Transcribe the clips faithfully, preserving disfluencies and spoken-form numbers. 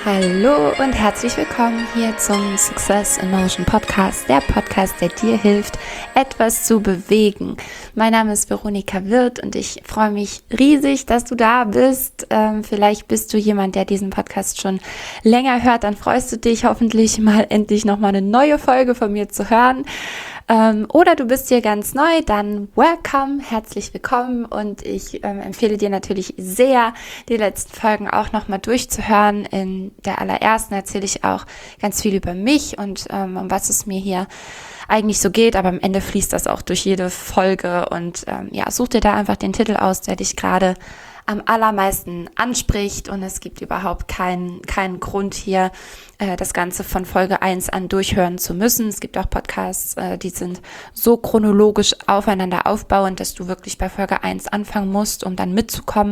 Hallo und herzlich willkommen hier zum Success in Motion Podcast, der Podcast, der dir hilft, etwas zu bewegen. Mein Name ist Veronika Wirth und ich freue mich riesig, dass du da bist. Ähm, vielleicht bist du jemand, der diesen Podcast schon länger hört, dann freust du dich hoffentlich mal endlich nochmal eine neue Folge von mir zu hören. Ähm, oder du bist hier ganz neu, dann welcome, herzlich willkommen und ich ähm, empfehle dir natürlich sehr, die letzten Folgen auch nochmal durchzuhören. In der allerersten erzähle ich auch ganz viel über mich und ähm, um was es mir hier eigentlich so geht, aber am Ende fließt das auch durch jede Folge und ähm, ja, such dir da einfach den Titel aus, der dich gerade am allermeisten anspricht und es gibt überhaupt keinen keinen Grund hier, äh, das Ganze von Folge eins an durchhören zu müssen. Es gibt auch Podcasts, äh, die sind so chronologisch aufeinander aufbauend, dass du wirklich bei Folge eins anfangen musst, um dann mitzukommen.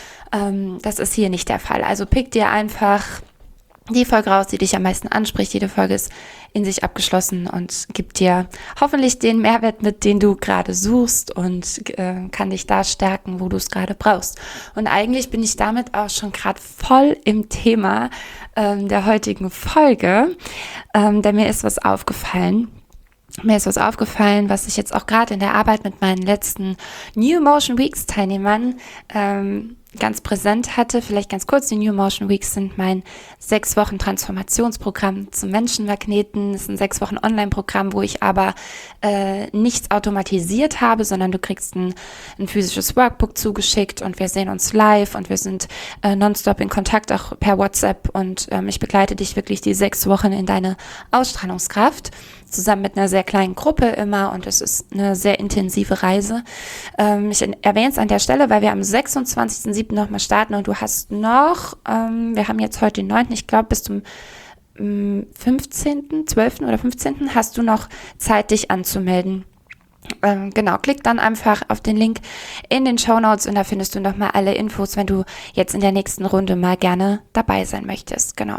Ähm, das ist hier nicht der Fall. Also pick dir einfach die Folge raus, die dich am meisten anspricht. Jede Folge ist in sich abgeschlossen und gibt dir hoffentlich den Mehrwert mit, den du gerade suchst und äh, kann dich da stärken, wo du es gerade brauchst. Und eigentlich bin ich damit auch schon gerade voll im Thema ähm, der heutigen Folge, ähm, denn mir ist was aufgefallen. Mir ist was aufgefallen, was ich jetzt auch gerade in der Arbeit mit meinen letzten New Motion Weeks Teilnehmern ähm, ganz präsent hatte. Vielleicht ganz kurz, die New Motion Weeks sind mein sechs Wochen Transformationsprogramm zum Menschenmagneten. Das ist ein sechs Wochen Online-Programm, wo ich aber äh, nichts automatisiert habe, sondern du kriegst ein, ein physisches Workbook zugeschickt und wir sehen uns live und wir sind äh, nonstop in Kontakt, auch per WhatsApp und ähm, ich begleite dich wirklich die sechs Wochen in deine Ausstrahlungskraft, zusammen mit einer sehr kleinen Gruppe immer und es ist eine sehr intensive Reise. Ähm, ich erwähne es an der Stelle, weil wir am sechsundzwanzigsten siebten nochmal starten und du hast noch, ähm, wir haben jetzt heute den neunten ich glaube bis zum ähm, fünfzehnten zwölften oder fünfzehnten hast du noch Zeit, dich anzumelden. Ähm, genau, klick dann einfach auf den Link in den Shownotes und da findest du nochmal alle Infos, wenn du jetzt in der nächsten Runde mal gerne dabei sein möchtest. Genau.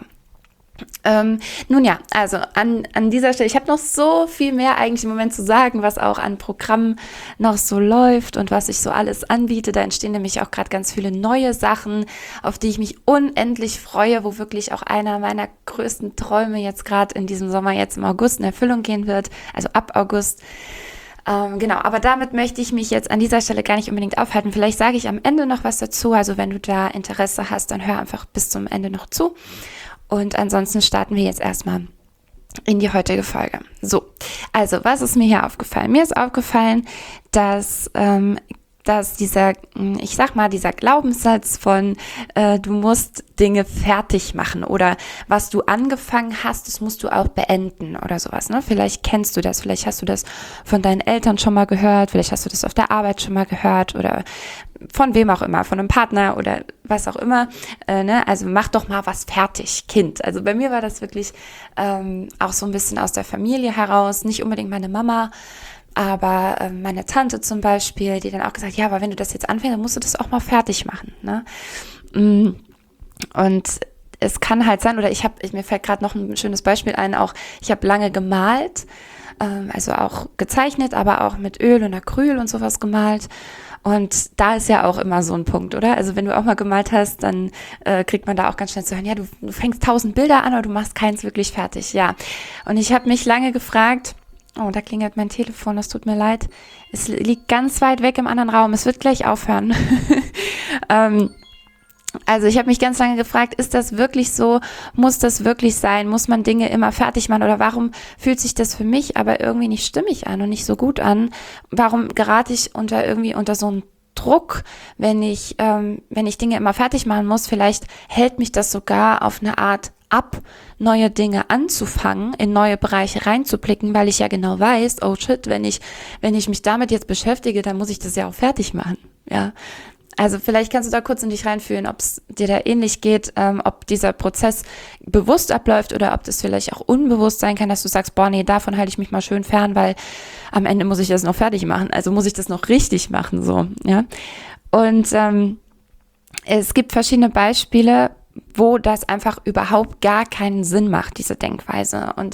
Ähm, nun ja, also an, an dieser Stelle, ich habe noch so viel mehr eigentlich im Moment zu sagen, was auch an Programmen noch so läuft und was ich so alles anbiete. Da entstehen nämlich auch gerade ganz viele neue Sachen, auf die ich mich unendlich freue, wo wirklich auch einer meiner größten Träume jetzt gerade in diesem Sommer, jetzt im August in Erfüllung gehen wird, also ab August. Ähm, genau, aber damit möchte ich mich jetzt an dieser Stelle gar nicht unbedingt aufhalten. Vielleicht sage ich am Ende noch was dazu, also wenn du da Interesse hast, dann hör einfach bis zum Ende noch zu. Und ansonsten starten wir jetzt erstmal in die heutige Folge. So, also was ist mir hier aufgefallen? Mir ist aufgefallen, dass, ähm, dass dieser, ich sag mal, dieser Glaubenssatz von äh, du musst Dinge fertig machen oder was du angefangen hast, das musst du auch beenden oder sowas. Ne? Vielleicht kennst du das, vielleicht hast du das von deinen Eltern schon mal gehört, vielleicht hast du das auf der Arbeit schon mal gehört oder von wem auch immer, von einem Partner oder was auch immer, äh, ne? Also mach doch mal was fertig, Kind. Also bei mir war das wirklich ähm, auch so ein bisschen aus der Familie heraus, nicht unbedingt meine Mama, aber äh, meine Tante zum Beispiel, die dann auch gesagt, ja, aber wenn du das jetzt anfängst, dann musst du das auch mal fertig machen, ne? Und es kann halt sein, oder ich habe, mir fällt gerade noch ein schönes Beispiel ein, auch ich habe lange gemalt, ähm, also auch gezeichnet, aber auch mit Öl und Acryl und sowas gemalt. Und da ist ja auch immer so ein Punkt, oder? Also wenn du auch mal gemalt hast, dann äh, kriegt man da auch ganz schnell zu hören, ja, du, du fängst tausend Bilder an, aber du machst keins wirklich fertig, ja. Und ich habe mich lange gefragt, oh, da klingelt mein Telefon, das tut mir leid. Es liegt ganz weit weg im anderen Raum, es wird gleich aufhören. ähm, Also ich habe mich ganz lange gefragt, ist das wirklich so, muss das wirklich sein, muss man Dinge immer fertig machen oder warum fühlt sich das für mich aber irgendwie nicht stimmig an und nicht so gut an? Warum gerate ich unter irgendwie unter so einen Druck, wenn ich, ähm, wenn ich Dinge immer fertig machen muss? Vielleicht hält mich das sogar auf eine Art ab, neue Dinge anzufangen, in neue Bereiche reinzublicken, weil ich ja genau weiß, oh shit, wenn ich, wenn ich mich damit jetzt beschäftige, dann muss ich das ja auch fertig machen, ja. Also vielleicht kannst du da kurz in dich reinfühlen, ob es dir da ähnlich geht, ähm, ob dieser Prozess bewusst abläuft oder ob das vielleicht auch unbewusst sein kann, dass du sagst, boah, nee, davon halte ich mich mal schön fern, weil am Ende muss ich das noch fertig machen, also muss ich das noch richtig machen, so, ja. Und ähm, es gibt verschiedene Beispiele, wo das einfach überhaupt gar keinen Sinn macht, diese Denkweise. Und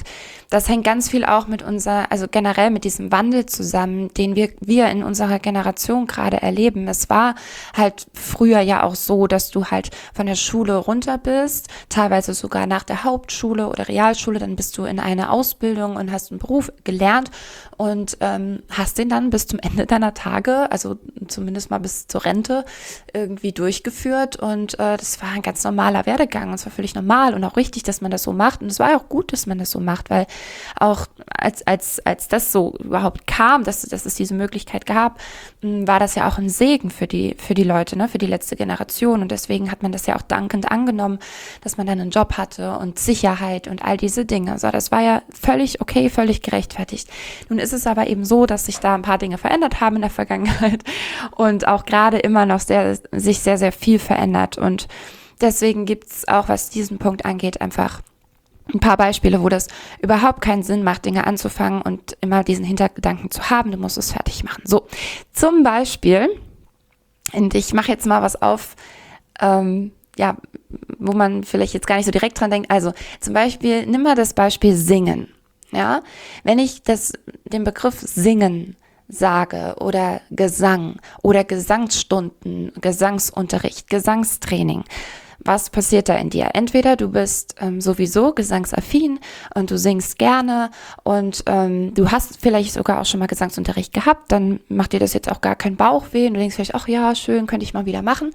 das hängt ganz viel auch mit unserer, also generell mit diesem Wandel zusammen, den wir, wir in unserer Generation gerade erleben. Es war halt früher ja auch so, dass du halt von der Schule runter bist, teilweise sogar nach der Hauptschule oder Realschule, dann bist du in eine Ausbildung und hast einen Beruf gelernt und ähm, hast den dann bis zum Ende deiner Tage, also zumindest mal bis zur Rente, irgendwie durchgeführt und äh, das war ein ganz normaler Werdegang. Es war völlig normal und auch richtig, dass man das so macht und es war ja auch gut, dass man das so macht, weil auch als als als das so überhaupt kam, dass, dass es diese Möglichkeit gab, war das ja auch ein Segen für die für die Leute, ne, für die letzte Generation und deswegen hat man das ja auch dankend angenommen, dass man dann einen Job hatte und Sicherheit und all diese Dinge. Also das war ja völlig okay, völlig gerechtfertigt. Nun ist es aber eben so, dass sich da ein paar Dinge verändert haben in der Vergangenheit und auch gerade immer noch sehr sich sehr sehr viel verändert und deswegen gibt's auch, was diesen Punkt angeht, einfach ein paar Beispiele, wo das überhaupt keinen Sinn macht, Dinge anzufangen und immer diesen Hintergedanken zu haben, du musst es fertig machen. So, zum Beispiel, und ich mache jetzt mal was auf, ähm, ja, wo man vielleicht jetzt gar nicht so direkt dran denkt. Also zum Beispiel, nimm mal das Beispiel Singen. Ja, wenn ich das, den Begriff Singen sage oder Gesang oder Gesangsstunden, Gesangsunterricht, Gesangstraining, was passiert da in dir? Entweder du bist ähm, sowieso gesangsaffin und du singst gerne und ähm, du hast vielleicht sogar auch schon mal Gesangsunterricht gehabt, dann macht dir das jetzt auch gar keinen Bauchweh und du denkst vielleicht, ach ja, schön, könnte ich mal wieder machen.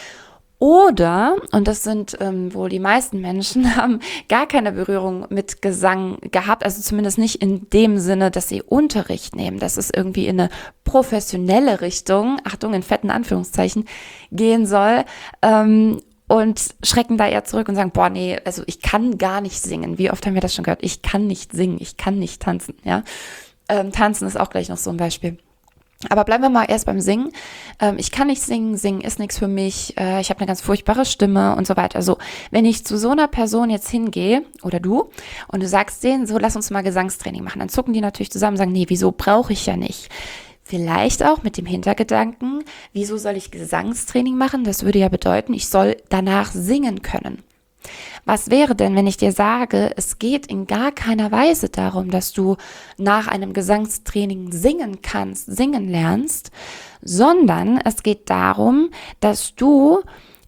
Oder, und das sind ähm, wohl die meisten Menschen, haben gar keine Berührung mit Gesang gehabt, also zumindest nicht in dem Sinne, dass sie Unterricht nehmen, dass es irgendwie in eine professionelle Richtung, Achtung, in fetten Anführungszeichen, gehen soll, ähm, und schrecken da eher zurück und sagen, boah, nee, also ich kann gar nicht singen. Wie oft haben wir das schon gehört? Ich kann nicht singen, ich kann nicht tanzen, ja. Ähm, tanzen ist auch gleich noch so ein Beispiel. Aber bleiben wir mal erst beim Singen. Ähm, ich kann nicht singen, singen ist nichts für mich, äh, ich habe eine ganz furchtbare Stimme und so weiter. Also wenn ich zu so einer Person jetzt hingehe, oder du, und du sagst denen, so lass uns mal Gesangstraining machen, dann zucken die natürlich zusammen und sagen, nee, wieso brauche ich ja nicht. Vielleicht auch mit dem Hintergedanken, wieso soll ich Gesangstraining machen? Das würde ja bedeuten, ich soll danach singen können. Was wäre denn, wenn ich dir sage, es geht in gar keiner Weise darum, dass du nach einem Gesangstraining singen kannst, singen lernst, sondern es geht darum, dass du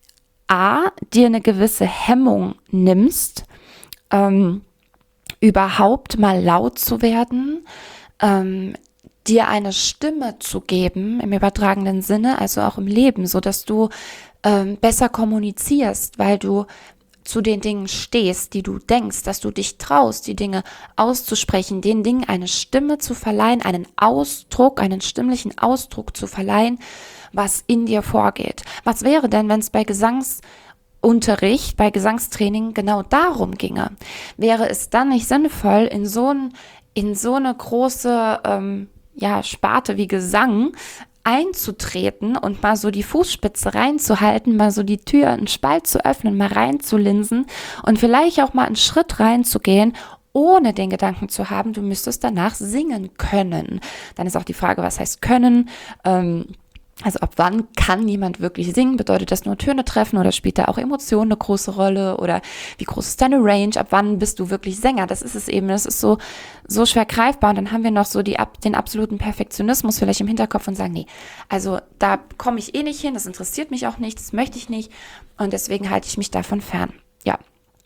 a, dir eine gewisse Hemmung nimmst, ähm, überhaupt mal laut zu werden, ähm, dir eine Stimme zu geben, im übertragenen Sinne, also auch im Leben, so dass du ähm, besser kommunizierst, weil du zu den Dingen stehst, die du denkst, dass du dich traust, die Dinge auszusprechen, den Dingen eine Stimme zu verleihen, einen Ausdruck, einen stimmlichen Ausdruck zu verleihen, was in dir vorgeht. Was wäre denn, wenn es bei Gesangsunterricht, bei Gesangstraining genau darum ginge? Wäre es dann nicht sinnvoll, in so, ein, in so eine große ähm, ja, Sparte wie Gesang einzutreten und mal so die Fußspitze reinzuhalten, mal so die Tür, einen Spalt zu öffnen, mal reinzulinsen und vielleicht auch mal einen Schritt reinzugehen, ohne den Gedanken zu haben, du müsstest danach singen können. Dann ist auch die Frage, was heißt können? Ähm, Also ab wann kann jemand wirklich singen? Bedeutet das nur Töne treffen oder spielt da auch Emotionen eine große Rolle? Oder wie groß ist deine Range? Ab wann bist du wirklich Sänger? Das ist es eben. Das ist so so schwer greifbar. Und dann haben wir noch so die den absoluten Perfektionismus vielleicht im Hinterkopf und sagen, nee, also da komme ich eh nicht hin, das interessiert mich auch nicht, das möchte ich nicht. Und deswegen halte ich mich davon fern. Ja,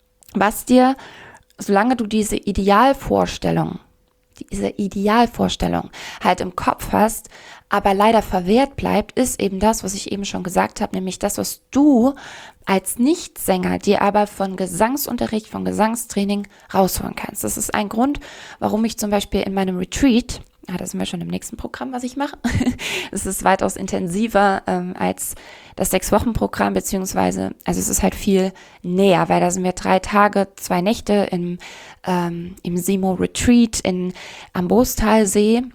was dir, solange du diese Idealvorstellung diese Idealvorstellung halt im Kopf hast, aber leider verwehrt bleibt, ist eben das, was ich eben schon gesagt habe, nämlich das, was du als Nichtsänger dir aber von Gesangsunterricht, von Gesangstraining rausholen kannst. Das ist ein Grund, warum ich zum Beispiel in meinem Retreat, ah, da sind wir schon im nächsten Programm, was ich mache, es ist weitaus intensiver ähm, als das Sechs-Wochen-Programm, beziehungsweise, also es ist halt viel näher, weil da sind wir drei Tage, zwei Nächte im, ähm, im Simo Retreat in, am Bostalsee,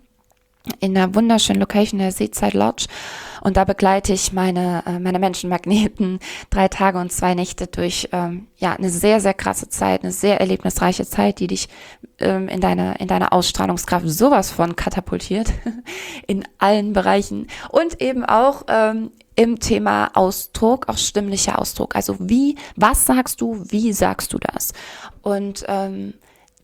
in einer wunderschönen Location, der Seaside Lodge. Und da begleite ich meine, äh, meine Menschenmagneten drei Tage und zwei Nächte durch, ähm, ja, eine sehr, sehr krasse Zeit, eine sehr erlebnisreiche Zeit, die dich ähm, in deine, in deine Ausstrahlungskraft sowas von katapultiert, in allen Bereichen und eben auch, ähm, im Thema Ausdruck, auch stimmlicher Ausdruck. Also wie, was sagst du, wie sagst du das? Und, ähm,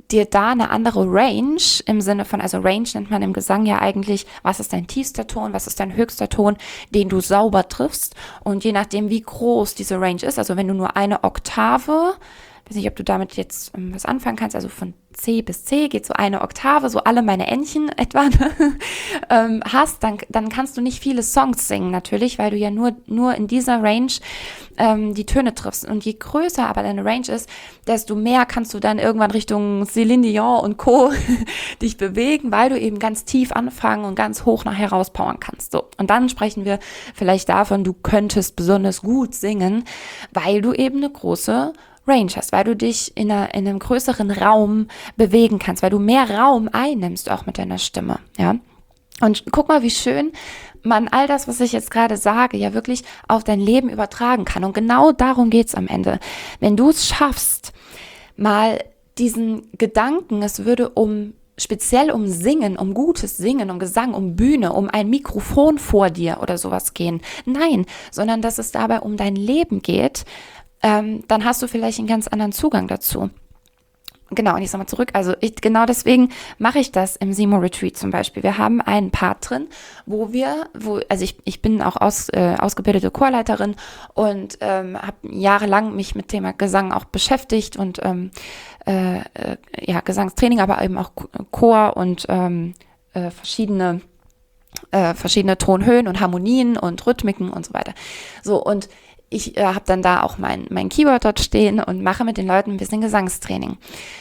dir da eine andere Range im Sinne von, also Range nennt man im Gesang ja eigentlich, was ist dein tiefster Ton, was ist dein höchster Ton, den du sauber triffst. Und je nachdem, wie groß diese Range ist, also wenn du nur eine Oktave, weiß nicht, ob du damit jetzt ähm, was anfangen kannst, also von C bis C geht so eine Oktave, so alle meine Entchen etwa ähm, hast, dann, dann kannst du nicht viele Songs singen natürlich, weil du ja nur, nur in dieser Range ähm, die Töne triffst. Und je größer aber deine Range ist, desto mehr kannst du dann irgendwann Richtung Céline Dion und Co. dich bewegen, weil du eben ganz tief anfangen und ganz hoch nachher rauspowern kannst. So. Und dann sprechen wir vielleicht davon, du könntest besonders gut singen, weil du eben eine große Range hast, weil du dich in, einer, in einem größeren Raum bewegen kannst, weil du mehr Raum einnimmst, auch mit deiner Stimme, ja. Und guck mal, wie schön man all das, was ich jetzt gerade sage, ja wirklich auf dein Leben übertragen kann. Und genau darum geht's am Ende. Wenn du es schaffst, mal diesen Gedanken, es würde um speziell um Singen, um gutes Singen, um Gesang, um Bühne, um ein Mikrofon vor dir oder sowas gehen. Nein, sondern dass es dabei um dein Leben geht, Ähm, dann hast du vielleicht einen ganz anderen Zugang dazu. Genau, und ich sag mal zurück, also ich, genau deswegen mache ich das im Simo Retreat zum Beispiel. Wir haben einen Part drin, wo wir, wo, also ich, ich bin auch aus, äh, ausgebildete Chorleiterin und ähm, habe jahrelang mich mit Thema Gesang auch beschäftigt und ähm, äh, äh, ja, Gesangstraining, aber eben auch Chor und ähm, äh, verschiedene äh, verschiedene Tonhöhen und Harmonien und Rhythmiken und so weiter. So, und ich äh, habe dann da auch mein, mein Keyboard dort stehen und mache mit den Leuten ein bisschen Gesangstraining.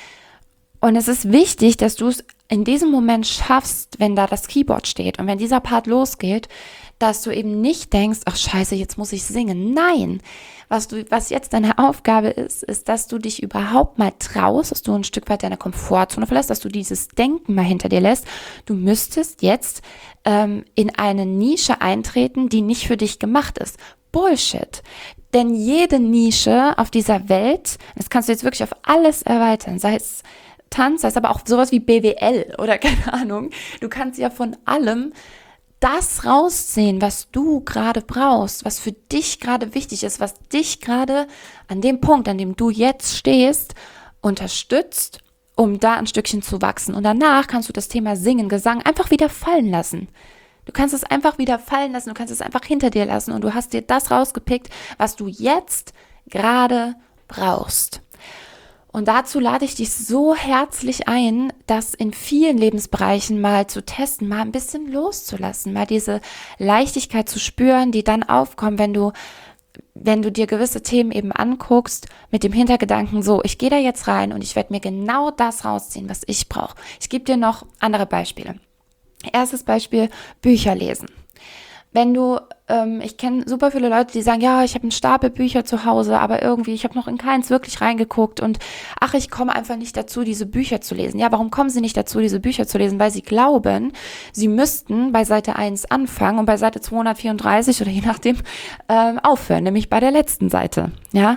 Und es ist wichtig, dass du es in diesem Moment schaffst, wenn da das Keyboard steht und wenn dieser Part losgeht, dass du eben nicht denkst, ach scheiße, jetzt muss ich singen. Nein, was du, was jetzt deine Aufgabe ist, ist, dass du dich überhaupt mal traust, dass du ein Stück weit deine Komfortzone verlässt, dass du dieses Denken mal hinter dir lässt. Du müsstest jetzt ähm, in eine Nische eintreten, die nicht für dich gemacht ist. Bullshit. Denn jede Nische auf dieser Welt, das kannst du jetzt wirklich auf alles erweitern, sei es Tanz, sei es aber auch sowas wie B W L oder keine Ahnung. Du kannst ja von allem das rausziehen, was du gerade brauchst, was für dich gerade wichtig ist, was dich gerade an dem Punkt, an dem du jetzt stehst, unterstützt, um da ein Stückchen zu wachsen. Und danach kannst du das Thema Singen, Gesang einfach wieder fallen lassen. Du kannst es einfach wieder fallen lassen, du kannst es einfach hinter dir lassen und du hast dir das rausgepickt, was du jetzt gerade brauchst. Und dazu lade ich dich so herzlich ein, das in vielen Lebensbereichen mal zu testen, mal ein bisschen loszulassen, mal diese Leichtigkeit zu spüren, die dann aufkommt, wenn du, wenn du dir gewisse Themen eben anguckst, mit dem Hintergedanken, so, ich gehe da jetzt rein und ich werde mir genau das rausziehen, was ich brauche. Ich gebe dir noch andere Beispiele. Erstes Beispiel, Bücher lesen. Wenn du, ähm, ich kenne super viele Leute, die sagen, ja, ich habe einen Stapel Bücher zu Hause, aber irgendwie, ich habe noch in keins wirklich reingeguckt und ach, ich komme einfach nicht dazu, diese Bücher zu lesen. Ja, warum kommen sie nicht dazu, diese Bücher zu lesen? Weil sie glauben, sie müssten bei Seite eins anfangen und bei Seite zweihundertvierunddreißig oder je nachdem ähm, aufhören, nämlich bei der letzten Seite. Ja.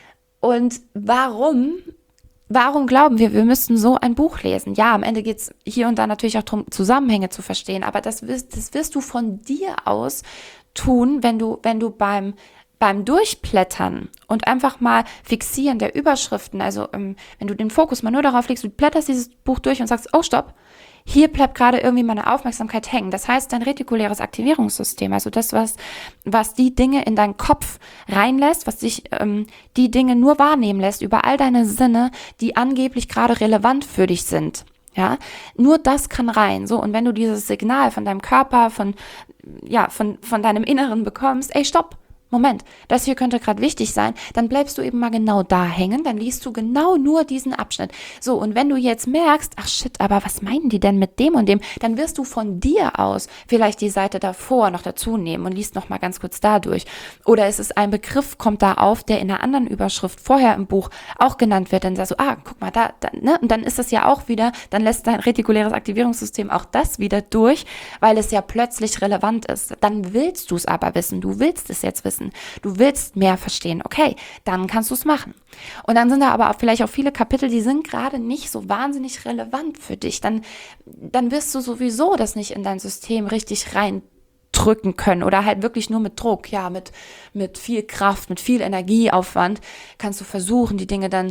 Und warum? Warum glauben wir, wir müssten so ein Buch lesen? Ja, am Ende geht's hier und da natürlich auch darum, Zusammenhänge zu verstehen, aber das wirst, das wirst du von dir aus tun, wenn du, wenn du beim, beim Durchblättern und einfach mal Fixieren der Überschriften, also ähm, wenn du den Fokus mal nur darauf legst, du blätterst dieses Buch durch und sagst, oh stopp, hier bleibt gerade irgendwie meine Aufmerksamkeit hängen. Das heißt, dein retikuläres Aktivierungssystem, also das, was, was die Dinge in deinen Kopf reinlässt, was dich ähm, die Dinge nur wahrnehmen lässt über all deine Sinne, die angeblich gerade relevant für dich sind. Ja, nur das kann rein. So, und wenn du dieses Signal von deinem Körper, von, ja, von, von deinem Inneren bekommst, ey, stopp. Moment, das hier könnte gerade wichtig sein, dann bleibst du eben mal genau da hängen, dann liest du genau nur diesen Abschnitt. So, und wenn du jetzt merkst, ach shit, aber was meinen die denn mit dem und dem, dann wirst du von dir aus vielleicht die Seite davor noch dazu nehmen und liest noch mal ganz kurz da durch. Oder es ist ein Begriff, kommt da auf, der in einer anderen Überschrift vorher im Buch auch genannt wird, dann sagst du, ah, guck mal, da, da ne? Und dann ist das ja auch wieder, dann lässt dein retikuläres Aktivierungssystem auch das wieder durch, weil es ja plötzlich relevant ist. Dann willst du es aber wissen, du willst es jetzt wissen. Du willst mehr verstehen, okay, dann kannst du es machen. Und dann sind da aber auch vielleicht auch viele Kapitel, die sind gerade nicht so wahnsinnig relevant für dich. Dann, dann wirst du sowieso das nicht in dein System richtig reindrücken können oder halt wirklich nur mit Druck, ja, mit, mit viel Kraft, mit viel Energieaufwand kannst du versuchen, die Dinge dann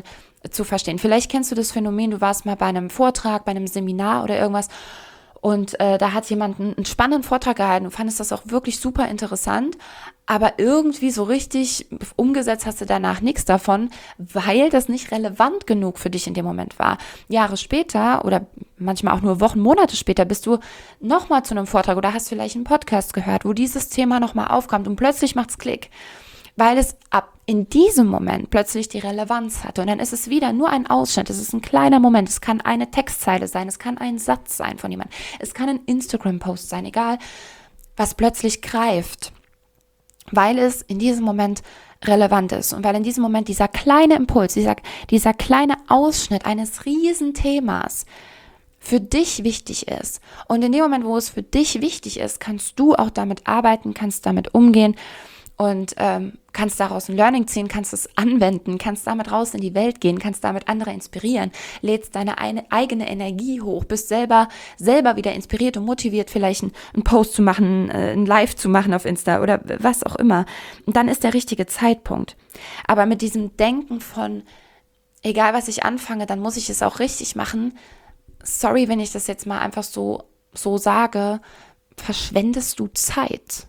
zu verstehen. Vielleicht kennst du das Phänomen, du warst mal bei einem Vortrag, bei einem Seminar oder irgendwas und äh, da hat jemand einen, einen spannenden Vortrag gehalten. Du fandest das auch wirklich super interessant, aber irgendwie so richtig umgesetzt hast du danach nichts davon, weil das nicht relevant genug für dich in dem Moment war. Jahre später oder manchmal auch nur Wochen, Monate später bist du nochmal zu einem Vortrag oder hast vielleicht einen Podcast gehört, wo dieses Thema nochmal aufkommt und plötzlich macht's Klick, weil es ab in diesem Moment plötzlich die Relevanz hatte. Und dann ist es wieder nur ein Ausschnitt, es ist ein kleiner Moment, es kann eine Textzeile sein, es kann ein Satz sein von jemandem, es kann ein Instagram-Post sein, egal, was plötzlich greift, weil es in diesem Moment relevant ist und weil in diesem Moment dieser kleine Impuls, dieser, dieser kleine Ausschnitt eines Riesenthemas für dich wichtig ist. Und in dem Moment, wo es für dich wichtig ist, kannst du auch damit arbeiten, kannst damit umgehen und ähm, kannst daraus ein Learning ziehen, kannst es anwenden, kannst damit raus in die Welt gehen, kannst damit andere inspirieren, lädst deine eine, eigene Energie hoch, bist selber selber wieder inspiriert und motiviert, vielleicht einen, einen Post zu machen, äh, ein Live zu machen auf Insta oder was auch immer. Und dann ist der richtige Zeitpunkt. Aber mit diesem Denken von, egal was ich anfange, dann muss ich es auch richtig machen. Sorry, wenn ich das jetzt mal einfach so, so sage, verschwendest du Zeit.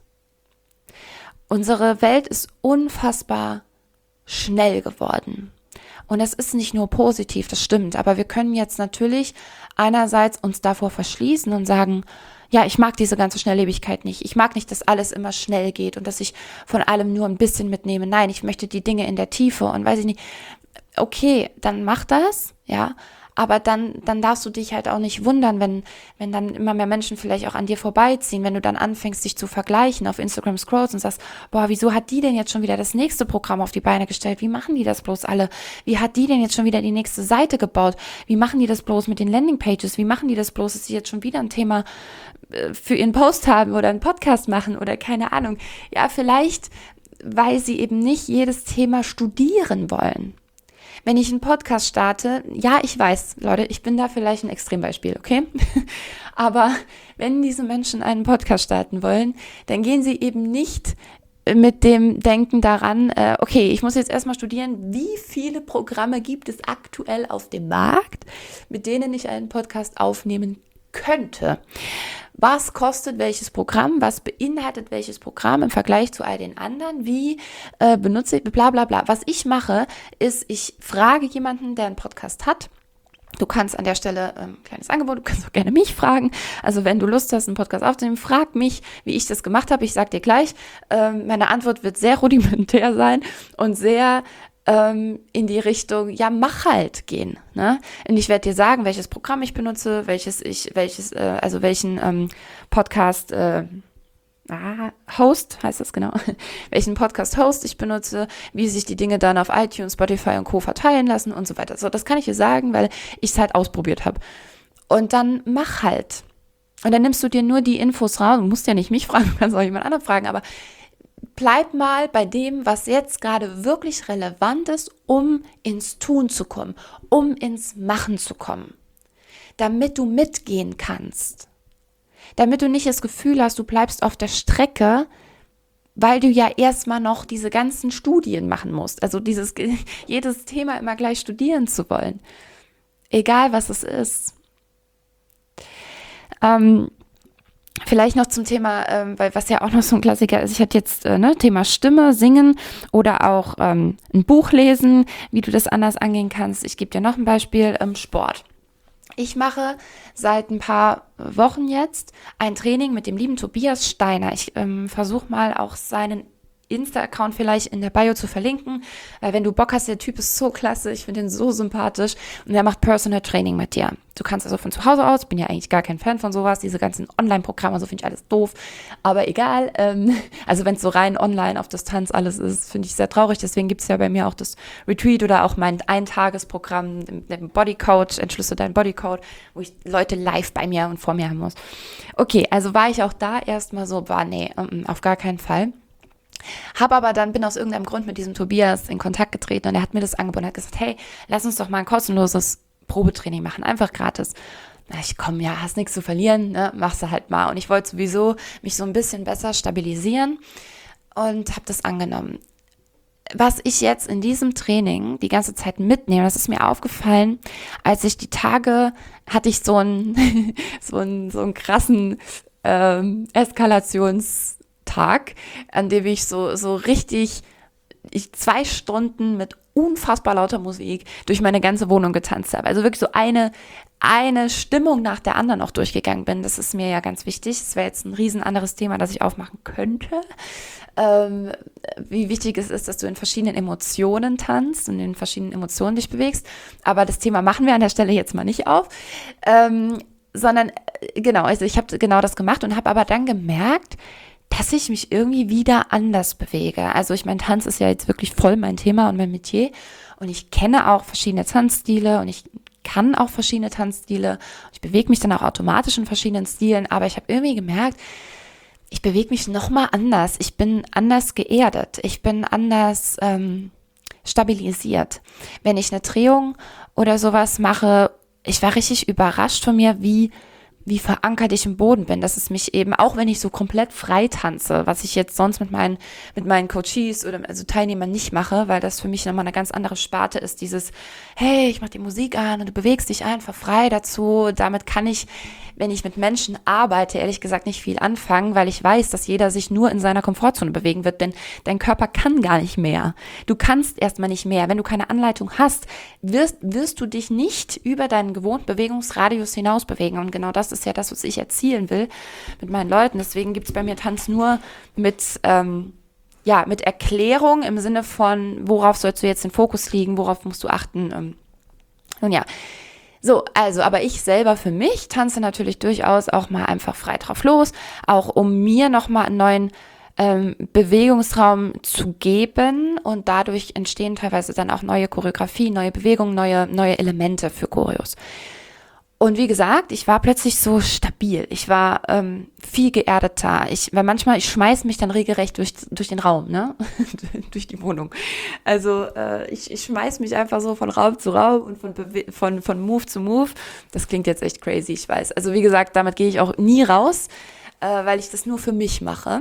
Unsere Welt ist unfassbar schnell geworden. Und es ist nicht nur positiv, das stimmt, aber wir können jetzt natürlich einerseits uns davor verschließen und sagen, ja, ich mag diese ganze Schnelllebigkeit nicht. Ich mag nicht, dass alles immer schnell geht und dass ich von allem nur ein bisschen mitnehme. Nein, ich möchte die Dinge in der Tiefe und weiß ich nicht. Okay, dann mach das, ja. Aber dann, dann darfst du dich halt auch nicht wundern, wenn, wenn dann immer mehr Menschen vielleicht auch an dir vorbeiziehen, wenn du dann anfängst, dich zu vergleichen, auf Instagram scrollst und sagst, boah, wieso hat die denn jetzt schon wieder das nächste Programm auf die Beine gestellt? Wie machen die das bloß alle? Wie hat die denn jetzt schon wieder die nächste Seite gebaut? Wie machen die das bloß mit den Landingpages? Wie machen die das bloß, dass sie jetzt schon wieder ein Thema äh, für ihren Post haben oder einen Podcast machen oder keine Ahnung. Ja, vielleicht, weil sie eben nicht jedes Thema studieren wollen. Wenn ich einen Podcast starte, ja, ich weiß, Leute, ich bin da vielleicht ein Extrembeispiel, okay? Aber wenn diese Menschen einen Podcast starten wollen, dann gehen sie eben nicht mit dem Denken daran, äh, okay, ich muss jetzt erstmal studieren, wie viele Programme gibt es aktuell auf dem Markt, mit denen ich einen Podcast aufnehmen könnte. Was kostet welches Programm, was beinhaltet welches Programm im Vergleich zu all den anderen, wie äh, benutze ich, bla bla bla. Was ich mache, ist, ich frage jemanden, der einen Podcast hat. Du kannst an der Stelle, ein ähm, kleines Angebot, du kannst auch gerne mich fragen. Also wenn du Lust hast, einen Podcast aufzunehmen, frag mich, wie ich das gemacht habe. Ich sag dir gleich, ähm, meine Antwort wird sehr rudimentär sein und sehr in die Richtung, ja, mach halt gehen, ne? Und ich werde dir sagen, welches Programm ich benutze, welches ich, welches, äh, also welchen ähm, Podcast äh, ah, Host, heißt das genau, welchen Podcast-Host ich benutze, wie sich die Dinge dann auf iTunes, Spotify und Co. verteilen lassen und so weiter. So, das kann ich dir sagen, weil ich es halt ausprobiert habe. Und dann mach halt. Und dann nimmst du dir nur die Infos raus, du musst ja nicht mich fragen, du kannst auch jemand anderen fragen, aber bleib mal bei dem, was jetzt gerade wirklich relevant ist, um ins Tun zu kommen, um ins Machen zu kommen, damit du mitgehen kannst, damit du nicht das Gefühl hast, du bleibst auf der Strecke, weil du ja erstmal noch diese ganzen Studien machen musst, also dieses jedes Thema immer gleich studieren zu wollen, egal was es ist. Ähm, Vielleicht noch zum Thema, ähm, weil was ja auch noch so ein Klassiker ist, ich hatte jetzt äh, ne, Thema Stimme, Singen oder auch ähm, ein Buch lesen, wie du das anders angehen kannst. Ich gebe dir noch ein Beispiel, ähm, Sport. Ich mache seit ein paar Wochen jetzt ein Training mit dem lieben Tobias Steiner. Ich ähm, versuche mal auch seinen Insta-Account vielleicht in der Bio zu verlinken, weil wenn du Bock hast, der Typ ist so klasse, ich finde ihn so sympathisch und er macht Personal Training mit dir. Du kannst also von zu Hause aus, bin ja eigentlich gar kein Fan von sowas, diese ganzen Online-Programme, so finde ich alles doof, aber egal, ähm, also wenn es so rein online auf Distanz alles ist, finde ich sehr traurig, deswegen gibt es ja bei mir auch das Retreat oder auch mein Eintagesprogramm, den Bodycode, entschlüsse deinen Bodycode, wo ich Leute live bei mir und vor mir haben muss. Okay, also war ich auch da erstmal so, war nee, auf gar keinen Fall. Habe aber dann, bin aus irgendeinem Grund mit diesem Tobias in Kontakt getreten und er hat mir das angeboten und hat gesagt, hey, lass uns doch mal ein kostenloses Probetraining machen, einfach gratis. Na, ich komm, ja, hast nichts zu verlieren, ne, machst du halt mal. Und ich wollte sowieso mich so ein bisschen besser stabilisieren und habe das angenommen. was ich jetzt in diesem Training die ganze Zeit mitnehme, das ist mir aufgefallen, als ich die Tage hatte ich so einen, so einen, so einen krassen ähm, Eskalationstag, an dem ich so, so richtig, ich zwei Stunden mit unfassbar lauter Musik durch meine ganze Wohnung getanzt habe. Also wirklich so eine, eine Stimmung nach der anderen auch durchgegangen bin. Das ist mir ja ganz wichtig. Das wäre jetzt ein riesen anderes Thema, das ich aufmachen könnte. Ähm, wie wichtig es ist, dass du in verschiedenen Emotionen tanzt und in verschiedenen Emotionen dich bewegst. Aber das Thema machen wir an der Stelle jetzt mal nicht auf. Ähm, sondern, äh, genau, also ich habe genau das gemacht und habe aber dann gemerkt, dass ich mich irgendwie wieder anders bewege. Also ich meine, Tanz ist ja jetzt wirklich voll mein Thema und mein Metier. Und ich kenne auch verschiedene Tanzstile und ich kann auch verschiedene Tanzstile. Ich bewege mich dann auch automatisch in verschiedenen Stilen. Aber ich habe irgendwie gemerkt, ich bewege mich nochmal anders. Ich bin anders geerdet. Ich bin anders ähm, stabilisiert. Wenn ich eine Drehung oder sowas mache, ich war richtig überrascht von mir, wie wie verankert ich im Boden bin, dass es mich eben, auch wenn ich so komplett frei tanze, was ich jetzt sonst mit meinen, mit meinen Coaches oder also Teilnehmern nicht mache, weil das für mich nochmal eine ganz andere Sparte ist, dieses, hey, ich mach die Musik an und du bewegst dich einfach frei dazu. Damit kann ich, wenn ich mit Menschen arbeite, ehrlich gesagt nicht viel anfangen, weil ich weiß, dass jeder sich nur in seiner Komfortzone bewegen wird, denn dein Körper kann gar nicht mehr. Du kannst erstmal nicht mehr. Wenn du keine Anleitung hast, wirst, wirst du dich nicht über deinen gewohnten Bewegungsradius hinaus bewegen. Und genau das ist ja das, was ich erzielen will mit meinen Leuten. Deswegen gibt es bei mir Tanz nur mit, ähm, ja, mit Erklärung im Sinne von, worauf sollst du jetzt den Fokus liegen, worauf musst du achten. Ähm, nun ja, so, also, aber ich selber für mich tanze natürlich durchaus auch mal einfach frei drauf los, auch um mir nochmal einen neuen ähm, Bewegungsraum zu geben und dadurch entstehen teilweise dann auch neue Choreografien, neue Bewegungen, neue, neue Elemente für Choreos. Und wie gesagt, ich war plötzlich so stabil. Ich war ähm, viel geerdeter. Ich, weil manchmal, ich schmeiß mich dann regelrecht durch, durch den Raum, ne? durch die Wohnung. Also äh, ich, ich schmeiß mich einfach so von Raum zu Raum und von, Bewe- von, von Move zu Move. Das klingt jetzt echt crazy, ich weiß. Also wie gesagt, damit gehe ich auch nie raus, äh, weil ich das nur für mich mache.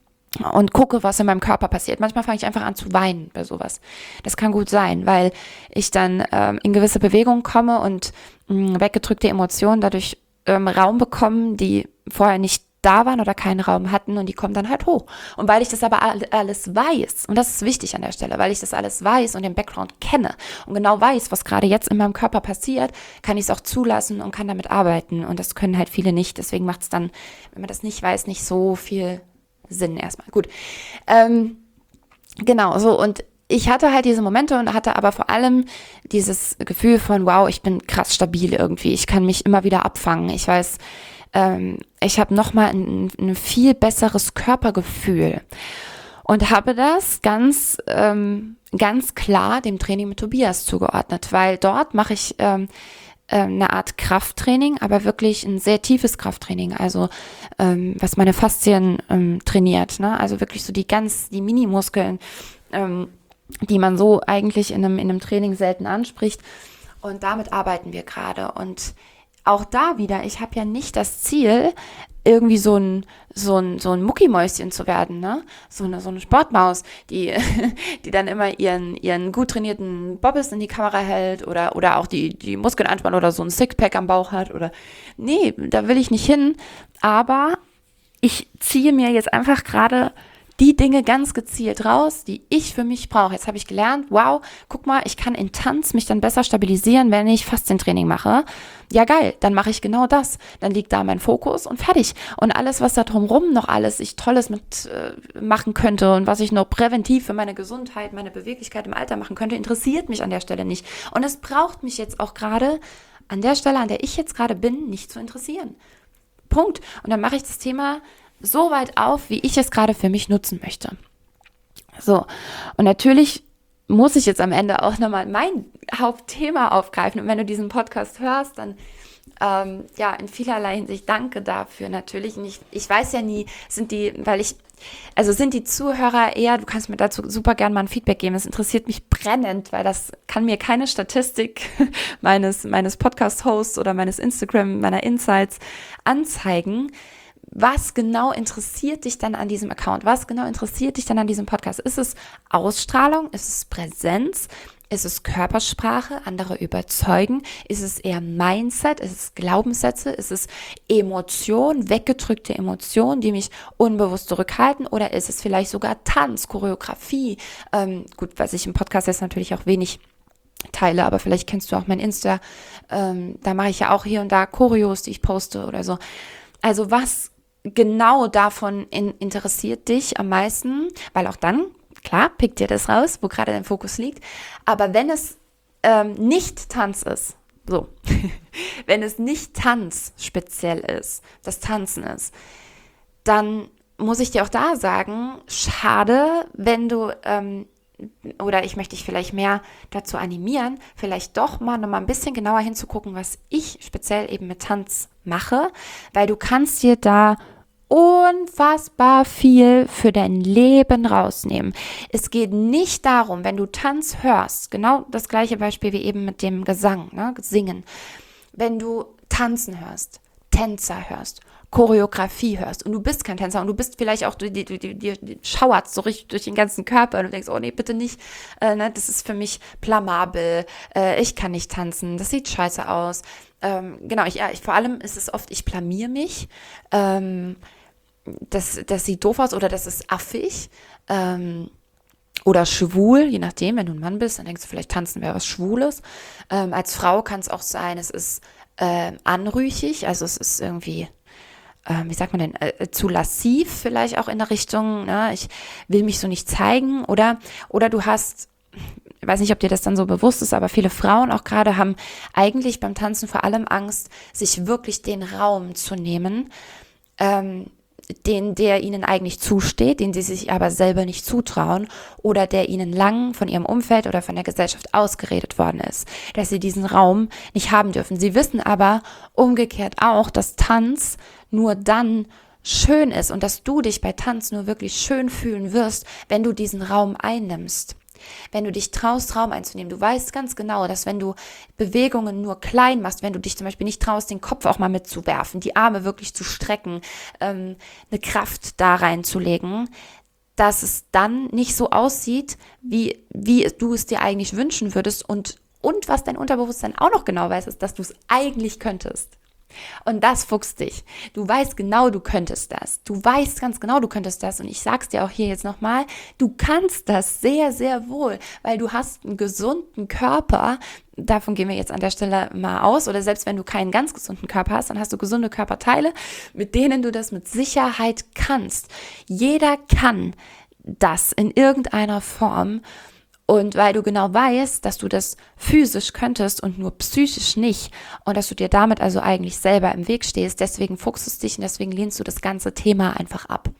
Und gucke, was in meinem Körper passiert. Manchmal fange ich einfach an zu weinen bei sowas. Das kann gut sein, weil ich dann ähm, in gewisse Bewegungen komme und mh, weggedrückte Emotionen dadurch ähm, Raum bekommen, die vorher nicht da waren oder keinen Raum hatten und die kommen dann halt hoch. Und weil ich das aber alles weiß, und das ist wichtig an der Stelle, weil ich das alles weiß und den Background kenne und genau weiß, was gerade jetzt in meinem Körper passiert, kann ich es auch zulassen und kann damit arbeiten. Und das können halt viele nicht. Deswegen macht es dann, wenn man das nicht weiß, nicht so viel Sinn erstmal. Gut. Ähm, genau, so und ich hatte halt diese Momente und hatte aber vor allem dieses Gefühl von, wow, ich bin krass stabil irgendwie. Ich kann mich immer wieder abfangen. Ich weiß, ähm, ich habe nochmal ein, ein viel besseres Körpergefühl und habe das ganz, ähm, ganz klar dem Training mit Tobias zugeordnet, weil dort mache ich ähm, eine Art Krafttraining, aber wirklich ein sehr tiefes Krafttraining, also ähm, was meine Faszien ähm, trainiert, ne? Also wirklich so die ganz, die Minimuskeln, ähm, die man so eigentlich in einem, in einem Training selten anspricht und damit arbeiten wir gerade und auch da wieder, ich habe ja nicht das Ziel, irgendwie so ein, so ein, so ein Muckimäuschen zu werden, ne? So eine, so eine Sportmaus, die, die dann immer ihren, ihren gut trainierten Bobbes in die Kamera hält oder, oder auch die, die Muskeln anspannt oder so ein Sixpack am Bauch hat oder, nee, da will ich nicht hin. Aber ich ziehe mir jetzt einfach gerade die Dinge ganz gezielt raus, die ich für mich brauche. Jetzt habe ich gelernt, wow, guck mal, ich kann in Tanz mich dann besser stabilisieren, wenn ich Faszientraining mache. Ja geil, dann mache ich genau das. Dann liegt da mein Fokus und fertig. Und alles, was da drumherum noch alles ich Tolles mit äh, machen könnte und was ich noch präventiv für meine Gesundheit, meine Beweglichkeit im Alter machen könnte, interessiert mich an der Stelle nicht. Und es braucht mich jetzt auch gerade an der Stelle, an der ich jetzt gerade bin, nicht zu interessieren. Punkt. Und dann mache ich das Thema so weit auf, wie ich es gerade für mich nutzen möchte. So, und natürlich muss ich jetzt am Ende auch nochmal mein Hauptthema aufgreifen. Und wenn du diesen Podcast hörst, dann ähm, ja, in vielerlei Hinsicht danke dafür natürlich. Und ich, ich weiß ja nie, sind die, weil ich, also sind die Zuhörer eher, du kannst mir dazu super gerne mal ein Feedback geben, das interessiert mich brennend, weil das kann mir keine Statistik meines, meines Podcast-Hosts oder meines Instagram, meiner Insights anzeigen, was genau interessiert dich dann an diesem Account? Was genau interessiert dich dann an diesem Podcast? Ist es Ausstrahlung? Ist es Präsenz? Ist es Körpersprache? Andere überzeugen? Ist es eher Mindset? Ist es Glaubenssätze? Ist es Emotion, weggedrückte Emotionen, die mich unbewusst zurückhalten? Oder ist es vielleicht sogar Tanz, Choreografie? Ähm, gut, was ich im Podcast jetzt natürlich auch wenig teile, aber vielleicht kennst du auch mein Insta. Ähm, da mache ich ja auch hier und da Choreos, die ich poste oder so. Also was genau davon in, interessiert dich am meisten? Weil auch dann, klar, pick dir das raus, wo gerade dein Fokus liegt. Aber wenn es ähm, nicht Tanz ist, so, wenn es nicht Tanz speziell ist, das Tanzen ist, dann muss ich dir auch da sagen, schade, wenn du, ähm, oder ich möchte dich vielleicht mehr dazu animieren, vielleicht doch mal noch mal ein bisschen genauer hinzugucken, was ich speziell eben mit Tanz mache, weil du kannst dir da unfassbar viel für dein Leben rausnehmen. Es geht nicht darum, wenn du Tanz hörst, genau das gleiche Beispiel wie eben mit dem Gesang, ne, Singen. Wenn du Tanzen hörst, Tänzer hörst, Choreografie hörst und du bist kein Tänzer und du bist vielleicht auch, dir schauert so richtig durch den ganzen Körper und du denkst, oh nee, bitte nicht, äh, ne, das ist für mich blamabel, äh, ich kann nicht tanzen, das sieht scheiße aus. Ähm, genau, ich, ja, ich, vor allem ist es oft, ich blamier mich, ähm, das, das sieht doof aus oder das ist affig, ähm, oder schwul, je nachdem, wenn du ein Mann bist, dann denkst du, vielleicht tanzen wäre was Schwules. Ähm, als Frau kann es auch sein, es ist äh, anrüchig, also es ist irgendwie, äh, wie sagt man denn, äh, zu lassiv vielleicht auch in der Richtung, ne? Ich will mich so nicht zeigen, oder, oder du hast, ich weiß nicht, ob dir das dann so bewusst ist, aber viele Frauen auch gerade haben eigentlich beim Tanzen vor allem Angst, sich wirklich den Raum zu nehmen, ähm, den, der ihnen eigentlich zusteht, den sie sich aber selber nicht zutrauen oder der ihnen lang von ihrem Umfeld oder von der Gesellschaft ausgeredet worden ist, dass sie diesen Raum nicht haben dürfen. Sie wissen aber umgekehrt auch, dass Tanz nur dann schön ist und dass du dich bei Tanz nur wirklich schön fühlen wirst, wenn du diesen Raum einnimmst. Wenn du dich traust, Raum einzunehmen, du weißt ganz genau, dass wenn du Bewegungen nur klein machst, wenn du dich zum Beispiel nicht traust, den Kopf auch mal mitzuwerfen, die Arme wirklich zu strecken, ähm, eine Kraft da reinzulegen, dass es dann nicht so aussieht, wie, wie du es dir eigentlich wünschen würdest und, und was dein Unterbewusstsein auch noch genau weiß, ist, dass du es eigentlich könntest. Und das fuchst dich. Du weißt genau, du könntest das. Du weißt ganz genau, du könntest das. Und ich sag's dir auch hier jetzt nochmal, du kannst das sehr, sehr wohl, weil du hast einen gesunden Körper. Davon gehen wir jetzt an der Stelle mal aus. Oder selbst wenn du keinen ganz gesunden Körper hast, dann hast du gesunde Körperteile, mit denen du das mit Sicherheit kannst. Jeder kann das in irgendeiner Form. Und weil du genau weißt, dass du das physisch könntest und nur psychisch nicht und dass du dir damit also eigentlich selber im Weg stehst, deswegen fuchst du dich und deswegen lehnst du das ganze Thema einfach ab.